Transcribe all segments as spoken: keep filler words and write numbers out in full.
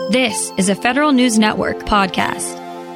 This is a Federal News Network podcast.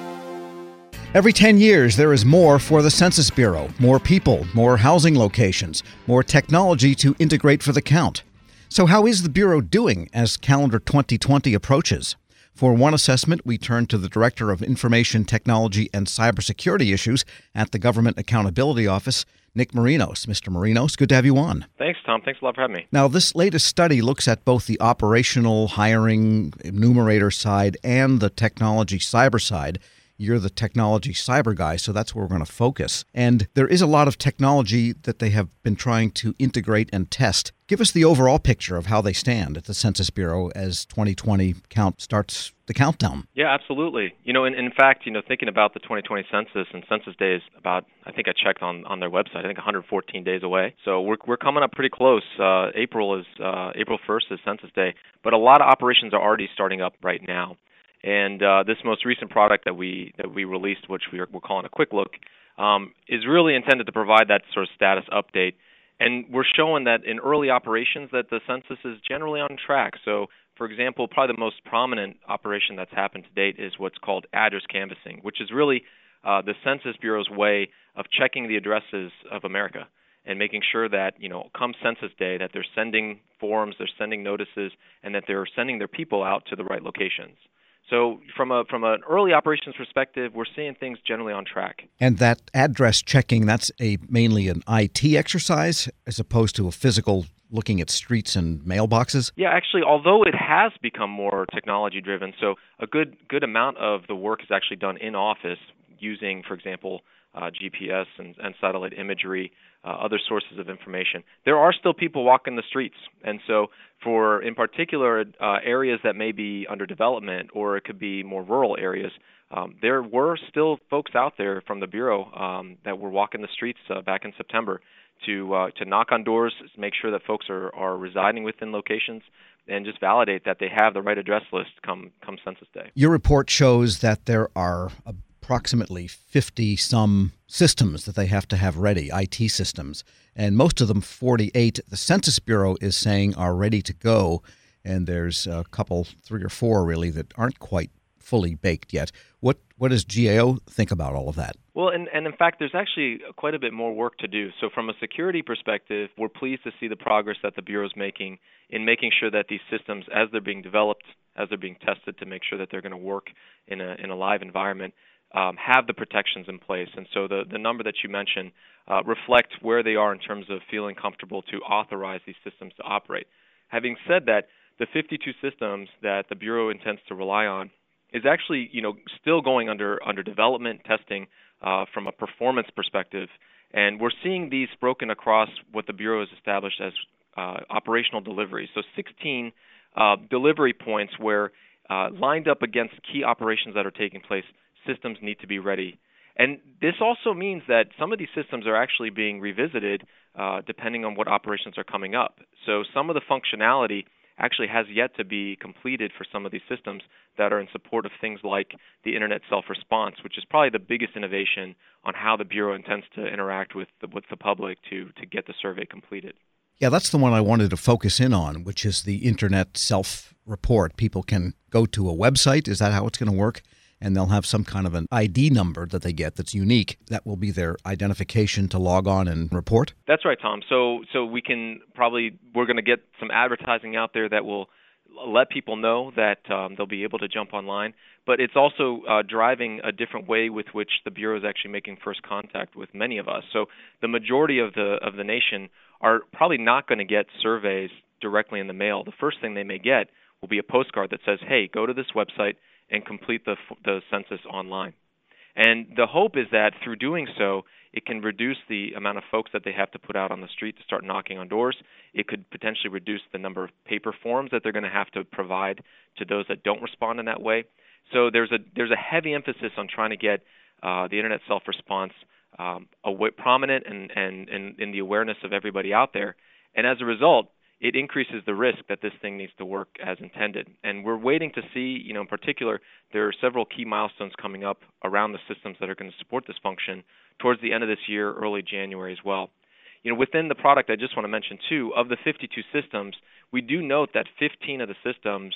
Every ten years, there is more for the Census Bureau. More people, more housing locations, more technology to integrate for the count. So how is the Bureau doing as calendar twenty twenty approaches? For one assessment, we turn to the Director of Information Technology and Cybersecurity Issues at the Government Accountability Office, Nick Marinos. Mister Marinos, good to have you on. Thanks, Tom. Thanks a lot for having me. Now, this latest study looks at both the operational hiring enumerator side and the technology cyber side. You're the technology cyber guy, so that's where we're going to focus. And there is a lot of technology that they have been trying to integrate and test. Give us the overall picture of how they stand at the Census Bureau as twenty twenty count starts the countdown. Yeah, absolutely. You know, in, in fact, you know, thinking about the twenty twenty census, and Census Day is about, I think I checked on, on their website, I think one hundred fourteen days away. So we're we're coming up pretty close. Uh, April is uh, April first is Census Day, but a lot of operations are already starting up right now. And uh, this most recent product that we that we released, which we are, we're calling a quick look, um, is really intended to provide that sort of status update. And we're showing that in early operations that the census is generally on track. So, for example, probably the most prominent operation that's happened to date is what's called address canvassing, which is really uh, the Census Bureau's way of checking the addresses of America and making sure that, you know, come Census Day, that they're sending forms, they're sending notices, and that they're sending their people out to the right locations. So from a from an early operations perspective, we're seeing things generally on track. And that address checking, that's a mainly an I T exercise as opposed to a physical looking at streets and mailboxes? Yeah, actually, although it has become more technology-driven, so a good good amount of the work is actually done in office using, for example, uh, G P S and, and satellite imagery, uh, other sources of information. There are still people walking the streets, and so for, in particular, uh, areas that may be under development, or it could be more rural areas, um, there were still folks out there from the Bureau um, that were walking the streets uh, back in September to uh, to knock on doors, make sure that folks are, are residing within locations, and just validate that they have the right address list come come Census Day. Your report shows that there are approximately fifty-some systems that they have to have ready, I T systems, and most of them, forty-eight, the Census Bureau is saying are ready to go, and there's a couple, three or four really, that aren't quite fully baked yet. What what does G A O think about all of that? Well, and, and in fact, there's actually quite a bit more work to do. So from a security perspective, we're pleased to see the progress that the Bureau is making in making sure that these systems, as they're being developed, as they're being tested to make sure that they're going to work in a in a live environment, um, have the protections in place. And so the, the number that you mentioned uh, reflect where they are in terms of feeling comfortable to authorize these systems to operate. Having said that, the fifty-two systems that the Bureau intends to rely on is actually, you know, still going under under development testing uh, from a performance perspective, and we're seeing these broken across what the Bureau has established as uh, operational delivery. So sixteen uh, delivery points where, uh, lined up against key operations that are taking place, systems need to be ready. And this also means that some of these systems are actually being revisited uh, depending on what operations are coming up. So some of the functionality actually has yet to be completed for some of these systems that are in support of things like the Internet self-response, which is probably the biggest innovation on how the Bureau intends to interact with the, with the public to, to get the survey completed. Yeah, that's the one I wanted to focus in on, which is the Internet self-report. People can go to a website. Is that how it's going to work? And they'll have some kind of an I D number that they get that's unique. That will be their identification to log on and report? That's right, Tom. So so we can probably, we're going to get some advertising out there that will let people know that um, they'll be able to jump online. But it's also uh, driving a different way with which the Bureau is actually making first contact with many of us. So the majority of the of the nation are probably not going to get surveys directly in the mail. The first thing they may get will be a postcard that says, hey, go to this website and complete the the census online. And the hope is that through doing so, it can reduce the amount of folks that they have to put out on the street to start knocking on doors. It could potentially reduce the number of paper forms that they're going to have to provide to those that don't respond in that way. So there's a there's a heavy emphasis on trying to get uh, the Internet self-response um, aw- prominent and, and, and in the awareness of everybody out there. And as a result, it increases the risk that this thing needs to work as intended. And we're waiting to see, you know, in particular, there are several key milestones coming up around the systems that are going to support this function towards the end of this year, early January as well. You know, within the product, I just want to mention, too, of the fifty-two systems, we do note that fifteen of the systems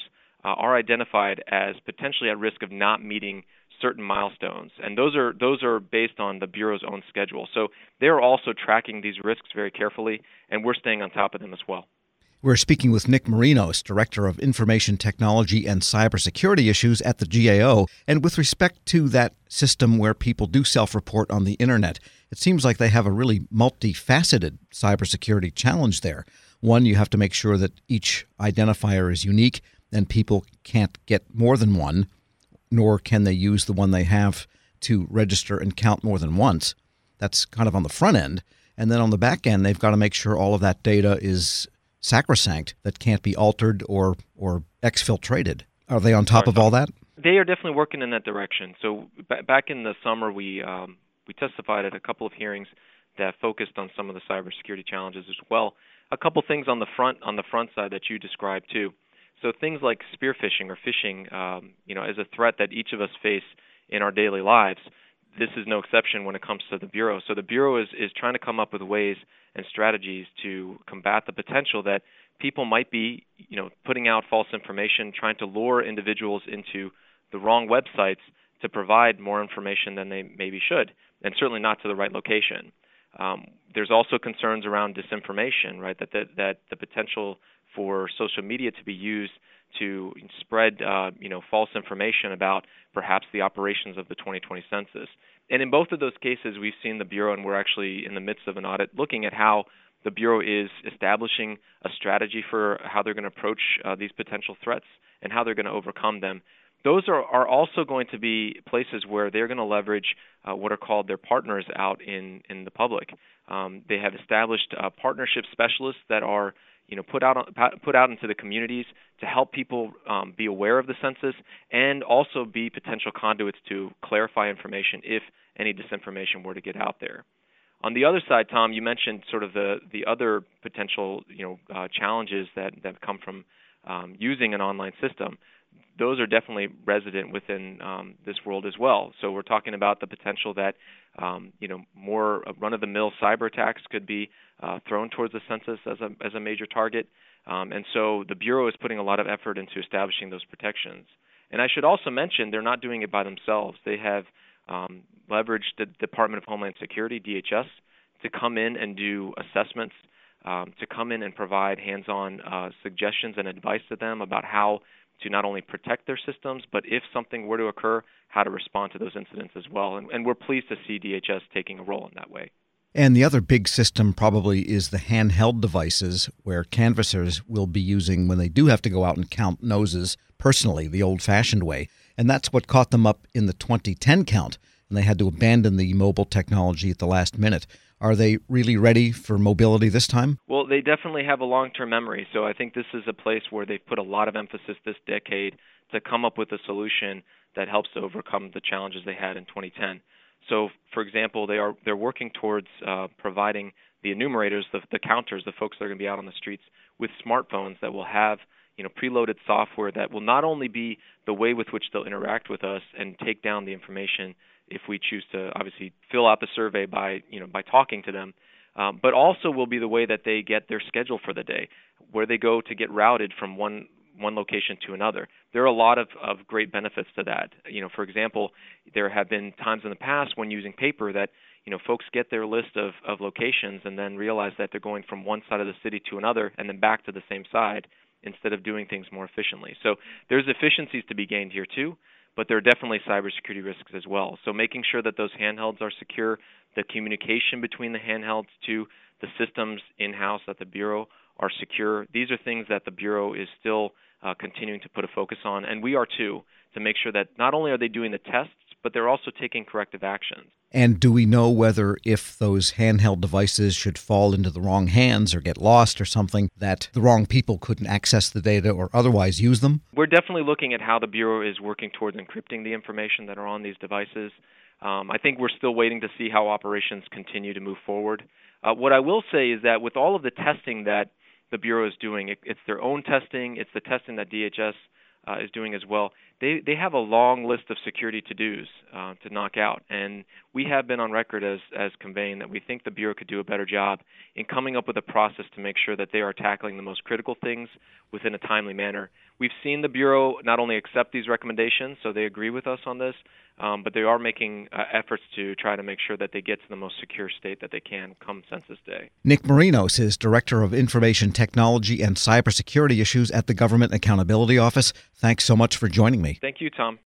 uh, are identified as potentially at risk of not meeting certain milestones. And those are those are based on the Bureau's own schedule. So they're also tracking these risks very carefully, and we're staying on top of them as well. We're speaking with Nick Marinos, Director of Information Technology and Cybersecurity Issues at the G A O. And with respect to that system where people do self-report on the Internet, it seems like they have a really multifaceted cybersecurity challenge there. One, you have to make sure that each identifier is unique and people can't get more than one, nor can they use the one they have to register and count more than once. That's kind of on the front end. And then on the back end, they've got to make sure all of that data is sacrosanct, that can't be altered or or exfiltrated. Are they on top of all that? They are definitely working in that direction. So b- back in the summer, we um, we testified at a couple of hearings that focused on some of the cybersecurity challenges as well. A couple things on the front on the front side that you described too. So things like spear phishing or phishing, um, you know, as a threat that each of us face in our daily lives. This is no exception when it comes to the Bureau. So the Bureau is, is trying to come up with ways and strategies to combat the potential that people might be, you know, putting out false information, trying to lure individuals into the wrong websites to provide more information than they maybe should, and certainly not to the right location. Um, there's also concerns around disinformation, right? That, that that the potential for social media to be used to spread, uh, you know, false information about perhaps the operations of the twenty twenty census. And in both of those cases, we've seen the Bureau, and we're actually in the midst of an audit looking at how the Bureau is establishing a strategy for how they're going to approach uh, these potential threats and how they're going to overcome them. Those are, are also going to be places where they're going to leverage uh, what are called their partners out in, in the public. Um, they have established uh, partnership specialists that are you know, put out on, put out into the communities to help people um, be aware of the census and also be potential conduits to clarify information if any disinformation were to get out there. On the other side, Tom, you mentioned sort of the, the other potential you know uh, challenges that, that come from um, using an online system. Those are definitely resident within um, this world as well. So we're talking about the potential that um, you know more run-of-the-mill cyber attacks could be uh, thrown towards the census as a as a major target, um, and so the Bureau is putting a lot of effort into establishing those protections. And I should also mention they're not doing it by themselves. They have um, leveraged the Department of Homeland Security, D H S, to come in and do assessments, um, to come in and provide hands-on uh, suggestions and advice to them about how to not only protect their systems, but if something were to occur, how to respond to those incidents as well. And, and we're pleased to see D H S taking a role in that way. And the other big system probably is the handheld devices where canvassers will be using when they do have to go out and count noses personally, the old-fashioned way. And that's what caught them up in the twenty ten count, and they had to abandon the mobile technology at the last minute. Are they really ready for mobility this time? Well, they definitely have a long-term memory. So I think this is a place where they've put a lot of emphasis this decade to come up with a solution that helps to overcome the challenges they had in twenty ten. So, for example, they are they're working towards uh, providing the enumerators, the, the counters, the folks that are going to be out on the streets with smartphones that will have you know preloaded software that will not only be the way with which they'll interact with us and take down the information if we choose to obviously fill out the survey by you know by talking to them, um, but also will be the way that they get their schedule for the day, where they go to get routed from one one location to another. There are a lot of, of great benefits to that. You know, for example, there have been times in the past when using paper that you know folks get their list of, of locations and then realize that they're going from one side of the city to another and then back to the same side instead of doing things more efficiently. So there's efficiencies to be gained here too, but there are definitely cybersecurity risks as well. So making sure that those handhelds are secure, the communication between the handhelds to the systems in-house at the Bureau are secure. These are things that the Bureau is still uh, continuing to put a focus on, and we are too, to make sure that not only are they doing the tests, but they're also taking corrective actions. And do we know whether if those handheld devices should fall into the wrong hands or get lost or something, that the wrong people couldn't access the data or otherwise use them? We're definitely looking at how the Bureau is working towards encrypting the information that are on these devices. Um, I think we're still waiting to see how operations continue to move forward. Uh, what I will say is that with all of the testing that the Bureau is doing, it, it's their own testing, it's the testing that D H S uh, is doing as well. They they have a long list of security to-dos uh, to knock out, and we have been on record as as conveying that we think the Bureau could do a better job in coming up with a process to make sure that they are tackling the most critical things within a timely manner. we've seen the Bureau not only accept these recommendations, so they agree with us on this, um, but they are making uh, efforts to try to make sure that they get to the most secure state that they can come Census Day. Nick Marinos is Director of Information Technology and Cybersecurity Issues at the Government Accountability Office. Thanks so much for joining me. Thank you, Tom.